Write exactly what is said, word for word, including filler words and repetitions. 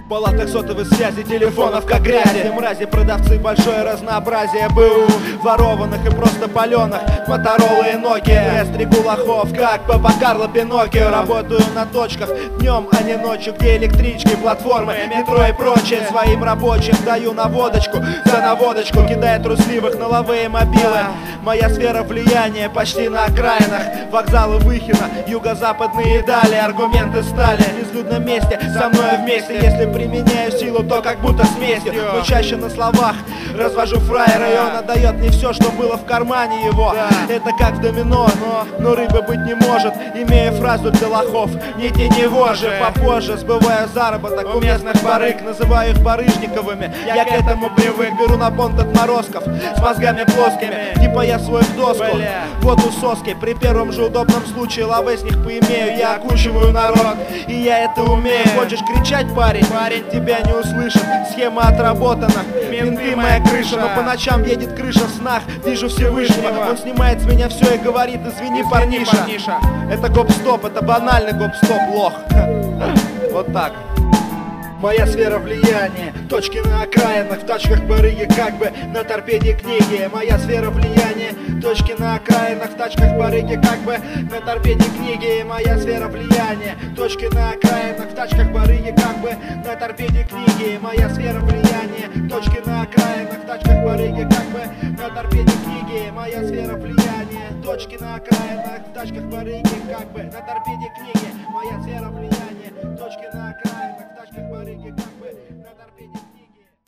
В палатах сотовой связи, телефонов как грязи. Мрази, продавцы, большое разнообразие БУ, ворованных и просто паленых, Моторолы и Nokia. Я стригу лохов, как Папа Карло Пиноккио. Работаю на точках днем, а не ночью, где электрички, платформы, метро и прочее. Своим рабочим даю наводочку за наводочку, кидая трусливых на ловые мобилы. Моя сфера влияния почти на окраинах. Вокзалы Выхино, юго-западные и далее. Аргументы стали в безлюдном месте, со мной вместе. Если применяю силу, то как будто с местью, но чаще на словах развожу фраера, и он отдает мне все, что было в кармане его. Это как в домино, но, но рыбы быть не может. Имея фразу для лохов: не тяни вожжи. Попозже сбываю заработок у местных барыг, называю их барыжниковыми. Я к этому привык, беру на понт отморозков с мозгами плоскими, типа я свой в доску. Вот у соски, при первом же удобном случае лавы с них поимею. Я окучиваю народ, и я это умею. Хочешь кричать, парень? Парень тебя не услышит. Схема отработана, менты моя крыша. Но по ночам едет крыша в снах, вижу Всевышнего. Он снимает с меня все и говорит: извини, парниша. Это гоп-стоп, это банальный гоп-стоп, лох. Вот так. Моя сфера влияния, точки на окраинах, в тачках барыги, как бы на торпеде книги. Моя сфера влияния, точки на окраинах, в тачках барыги, как бы на торпеде книги. Моя сфера влияния, точки на окраинах, в тачках барыги, как бы на торпеде книги. Моя сфера влияния, точки на окраинах, в тачках барыги, как бы на торпеде книги. Моя сфера влияния, точки на окраинах, в тачках барыги, как бы на торпеде книги. Моя сфера влияния, точки на окраинах.